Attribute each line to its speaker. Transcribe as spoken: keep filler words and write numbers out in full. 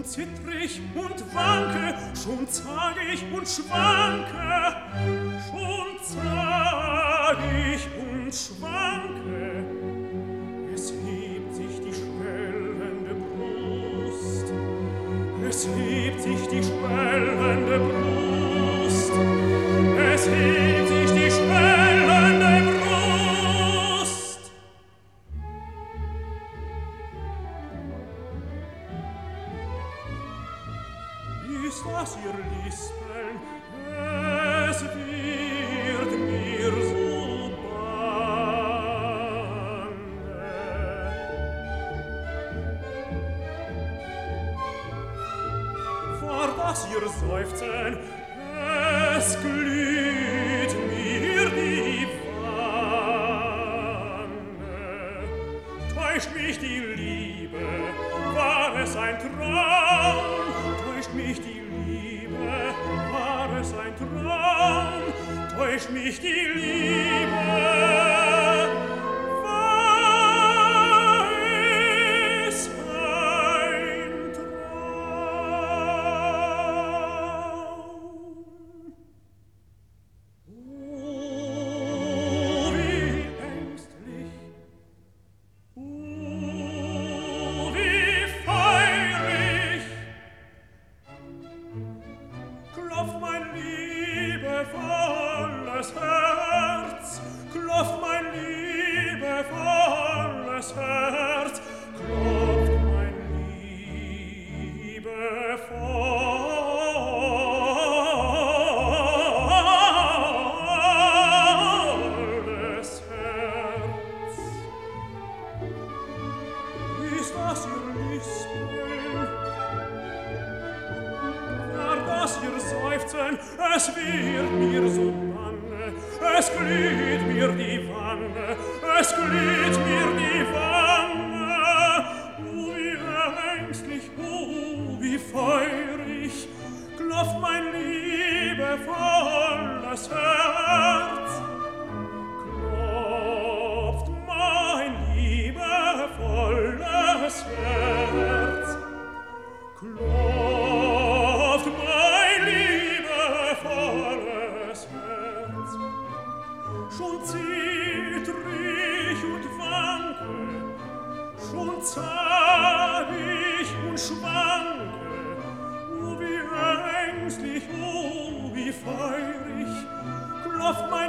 Speaker 1: schon zittrig und wanke, schon zag ich und schwanke, schon zag ich und schwanke. Es hebt sich die schwellende Brust, es hebt sich die schwellende Brust, es hebt sich die schwellende Brust. Ist das ihr Lispeln? Es wird mir so bange. War das ihr Seufzen? Es glüht mir die Wange. Täuscht mich die Liebe? War es ein Traum? Täuscht mich die Liebe? War es ein Traum? Täuscht mich die Liebe? War es ein Traum? Oh, wie ängstlich! Oh, wie feurig! Klopft mein liebevolles Herz, klopft mein liebevolles Herz, klopft mein liebevolles Herz. Ist das ihr Lispeln? War das ihr Seufzen? Es wird mir so bange, es glüht mir die Wange, es glüht mir die Wange. Oh, wie ängstlich, oh, wie feurig, klopft mein liebevolles Herz. Klopft mein liebevolles Herz. Klopft mein liebevolles Herz. Schon zittrig und wanke, schon zag ich und schwanke. Oh, wie ängstlich, oh, wie feurig, klopft mein